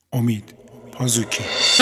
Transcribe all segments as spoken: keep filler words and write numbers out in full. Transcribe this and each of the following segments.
امید پازوکی.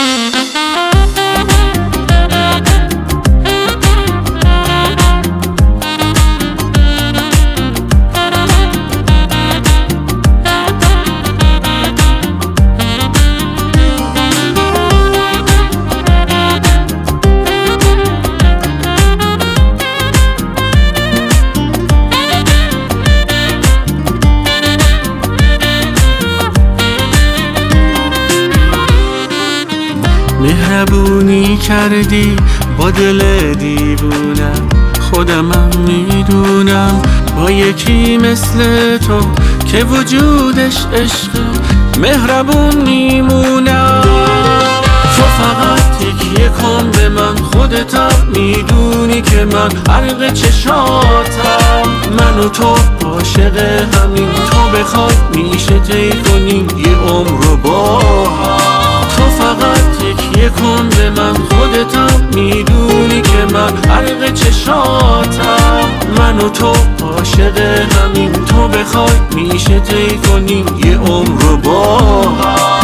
مهربونی کردی با دل دیوونم، خودمم میدونم با یکی مثل تو که وجودش عشق مهربون میمونم. تو فقط تکیه کن به من، خودتم میدونی که من غرق چشاتم. من و تو عاشق همین، تو بخوای میشه طی کنیم یه عمر رو با هم. تو فقط تکیه کن به من، خودتم میدونی که من غرق چشاتم. من و تو عاشق همین، تو بخوای میشه طی کنیم یه عمر رو با هم.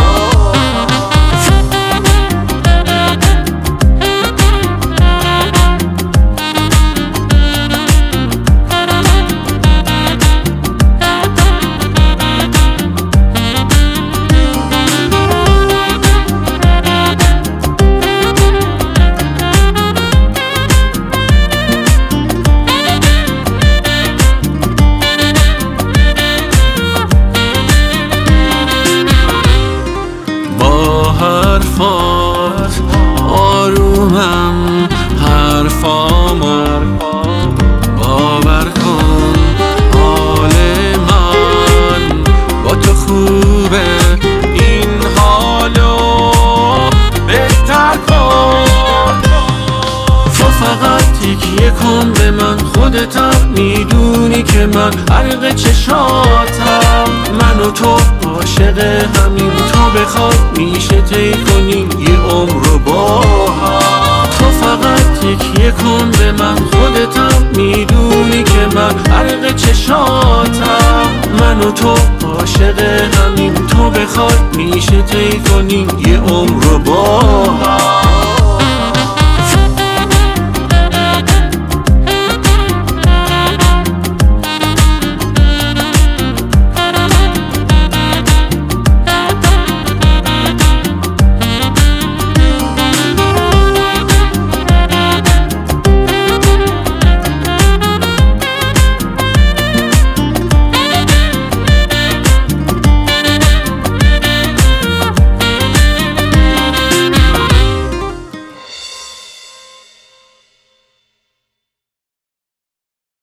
حرفات آرومم، حرفامو باور کن. حال من با تو خوبه، این حالو بهتر کن. تو فقط تکیه کن به من، خودتم میدونی که من غرق چشاتم. من و تو عاشق همین، تو بخوای میشه طی کنیم یه عمر رو با هم. تو فقط تکیه کن به من، خودتم میدونی که من غرق چشاتم. من و تو عاشق همین، تو بخوای میشه طی کنیم یه عمر رو با هم.